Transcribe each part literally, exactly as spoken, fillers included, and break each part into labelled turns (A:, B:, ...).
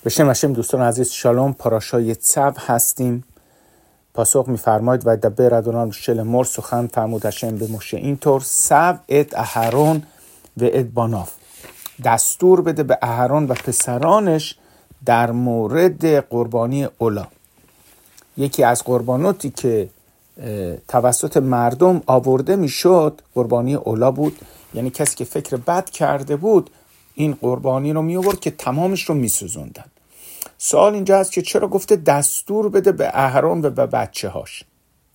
A: بشم هشم دوستان عزیز شالوم، پاراشای څو هستیم. پاسخ می‌فرمایید و دبر ادونان شل مر سخن فرمود هشم به موشه اینطور څو ات اهرون و ات باناف، دستور بده به اهرون و پسرانش در مورد قربانی اولا. یکی از قرباناتی که توسط مردم آورده میشد قربانی اولا بود، یعنی کسی که فکر بد کرده بود این قربانی رو می آورد که تمامش رو می سوزوندن. سوال اینجا هست که چرا گفته دستور بده به اهرون و به بچه هاش؟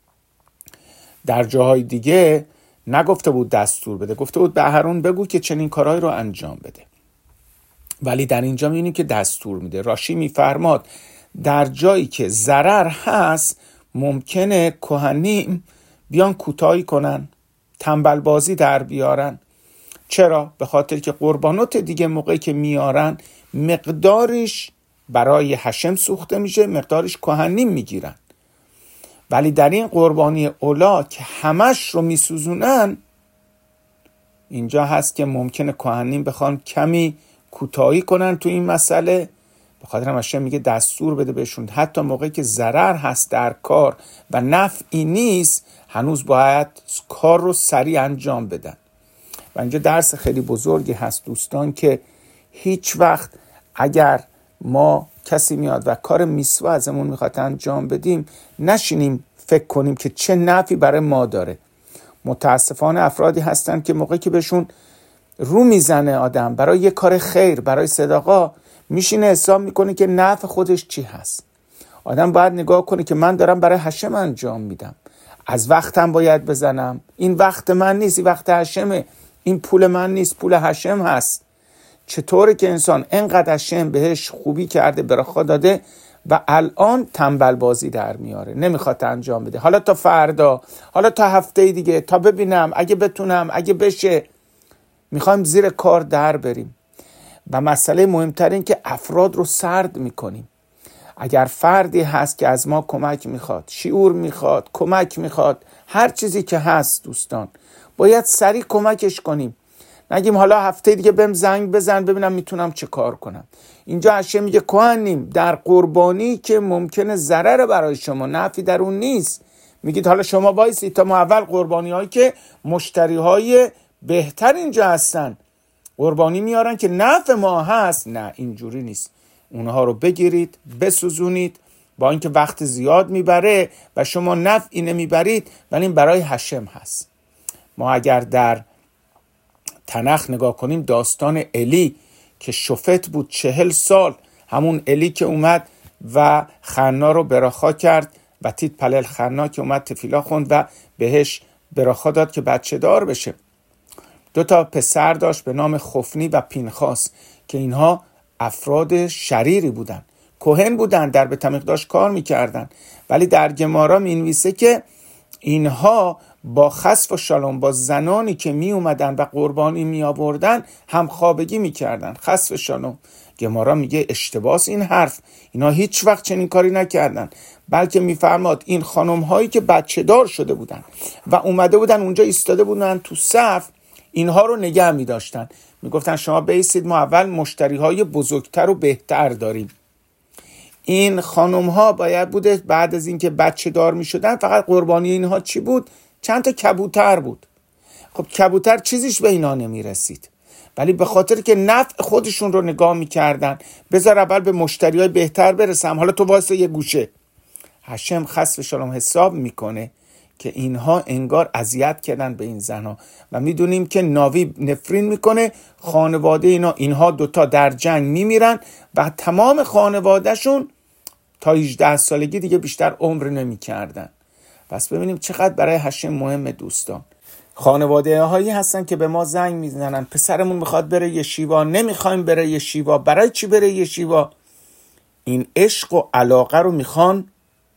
A: در جاهای دیگه نگفته بود دستور بده، گفته بود به اهرون بگو که چنین کارهایی رو انجام بده، ولی در اینجا می‌بینیم که دستور میده. راشی میفرماد در جایی که ضرر هست ممکنه کهنیم بیان کوتاهی کنن، تنبل بازی در بیارن. چرا؟ به خاطر که قربانات دیگه موقعی که میارن مقدارش برای هشم سوخته میشه، مقدارش کهنیم میگیرن، ولی در این قربانی اولا که همش رو میسوزونن اینجا هست که ممکنه کهنیم بخوان کمی کوتاهی کنن تو این مسئله. به خاطر هم هشم میگه دستور بده بهشون حتی موقعی که ضرر هست در کار و نفعی نیست هنوز باید کار رو سریع انجام بدن. و اینجا درس خیلی بزرگی هست دوستان که هیچ وقت اگر ما کسی میاد و کار میسوا ازمون میخواد انجام بدیم نشینیم فکر کنیم که چه نفعی برای ما داره. متاسفانه افرادی هستن که موقعی که بهشون رو میزنه آدم برای یه کار خیر، برای صدقه، میشینه حساب میکنه که نفع خودش چی هست. آدم باید نگاه کنه که من دارم برای هشم انجام میدم، از وقتم باید بزنم، این وقت من نیست، این وقت هشمه، این پول من نیست، پول هشم هست. چطوره که انسان انقدر هشم بهش خوبی کرده، برخا داده و الان تنبل بازی در میاره، نمیخواد انجام بده، حالا تا فردا، حالا تا هفته دیگه، تا ببینم اگه بتونم، اگه بشه. میخوایم زیر کار در بریم و مسئله مهمتر این که افراد رو سرد میکنیم. اگر فردی هست که از ما کمک میخواد، شعور میخواد، کمک میخواد، هر چیزی که هست دوستان باید سریع کمکش کنیم. نگیم حالا هفته دیگه بهم زنگ بزن ببینم میتونم چه کار کنم. اینجا هشم میگه کهنیم در قربانی که ممکنه ضرر برای شما، نفعی در اون نیست، میگید حالا شما وایسید تا ما اول قربانی هایی که مشتری های بهتر اینجا هستن قربانی میارن که نفع ما هست. نه، اینجوری نیست. اونها رو بگیرید بسوزونید، با اینکه وقت زیاد میبره و شما نفعی نمیبرید، ولی این برای هشم هست. ما اگر در تنخ نگاه کنیم داستان الی که شفت بود چهل سال، همون الی که اومد و خنا رو براخا کرد و تیت پلل خنا که اومد تفیلا خوند و بهش براخا داد که بچه دار بشه. دو تا پسر داشت به نام خفنی و پینخاس که اینها افراد شریری بودن، کهن بودن، در بیت المقدس کار میکردن، ولی در گمارا مینویسه که اینها با خسف و شالوم، با زنانی که می اومدن و قربانی می آوردن همخوابگی می کردن. خسف و شالوم، گمارا میگه اشتباس این حرف، اینا هیچ وقت چنین کاری نکردن، بلکه میفرماد این خانم هایی که بچه دار شده بودن و اومده بودن اونجا ایستاده بودن تو صف، اینها رو نگه می داشتن، می گفتن شما بیستید، ما اول مشتری های بزرگتر و بهتر داریم. این خانم ها باید بوده بعد از اینکه بچه دار می شدن فقط قربانی اینها چی بود؟ چند تا کبوتر بود. خب کبوتر چیزیش به اینا نمی رسید، ولی به خاطر که نفع خودشون رو نگاه می کردن، بذار اول به مشتری های بهتر برسم، حالا تو واسه یه گوشه. هشم خسف شالوم حساب میکنه که اینها انگار اذیت کردن به این زنها و میدونیم که ناوی نفرین میکنه، خانواده اینا اینها دوتا در جنگ میمیرن و تمام خانوادهشون تا هجده سالگی دیگه بیشتر عمر نمیکردن. پس ببینیم چقدر برای هشم مهمه دوستان. خانواده هایی هستن که به ما زنگ میزنن پسرمون میخواد بره یشیوا، نمیخوایم بره یشیوا. برای چی بره یشیوا؟ این عشق و علاقه رو میخوان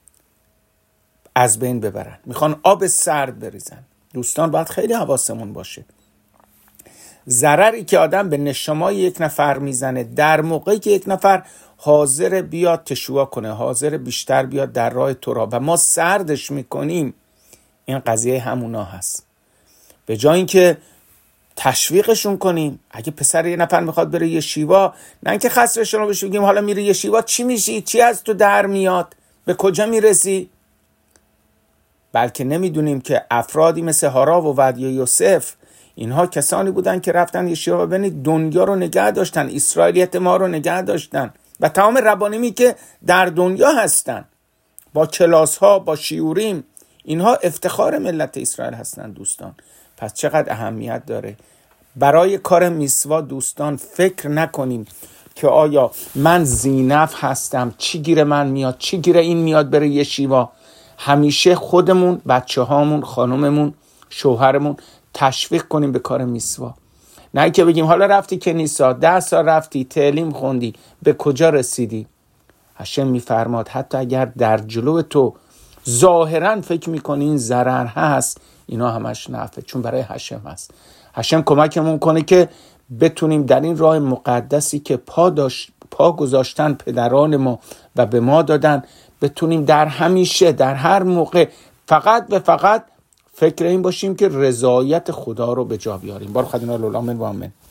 A: از بین ببرن، میخوان آب سرد بریزن. دوستان باید خیلی حواسمون باشه. ضرری که آدم به نشمای یک نفر میزنه در موقعی که یک نفر حاضر بیاد تشویق کنه، حاضر بیشتر بیاد در راه تو را و ما سردش میکنیم، این قضیه همونا هست. به جای اینکه تشویقشون کنیم. اگه پسر یه نفر میخواد بره یشیوا، نه اینکه خسرشون رو بهش بگیم حالا میره یشیوا چی میشی، چی از تو در میاد، به کجا میرسی، بلکه نمیدونیم که افرادی مثل هارا و ودیا یوسف، اینها کسانی بودن که رفتن یشیوا و ببینید دنیا رو نگه داشتن، اسرائیلیت ما رو نگه داشتن و تمام ربانیمی که در دنیا هستن با کلاس ها، با شیوریم، اینها افتخار ملت اسرائیل هستن دوستان. پس چقدر اهمیت داره برای کار میسوا دوستان فکر نکنیم که آیا من زینف هستم، چی گیر من میاد، چی گیر این میاد بره یشیوا. همیشه خودمون، بچه هامون، خانوممون، شوهرمون تشویق کنیم به کار میسوا. نه که بگیم حالا رفتی کنیسا، ده سال رفتی، تعلیم خوندی، به کجا رسیدی؟ هشم میفرماد حتی اگر در جلو تو ظاهرا فکر میکنی این ضرر هست، اینا همش نفعه، چون برای هشم هست. هشم کمکمون کنه که بتونیم در این راه مقدسی که پا, داشت، پا گذاشتن پدران ما و به ما دادن، بتونیم در همیشه، در هر موقع فقط به فقط فکر این باشیم که رضایت خدا رو به جا بیاریم. بار خدینا لولامن و آمن.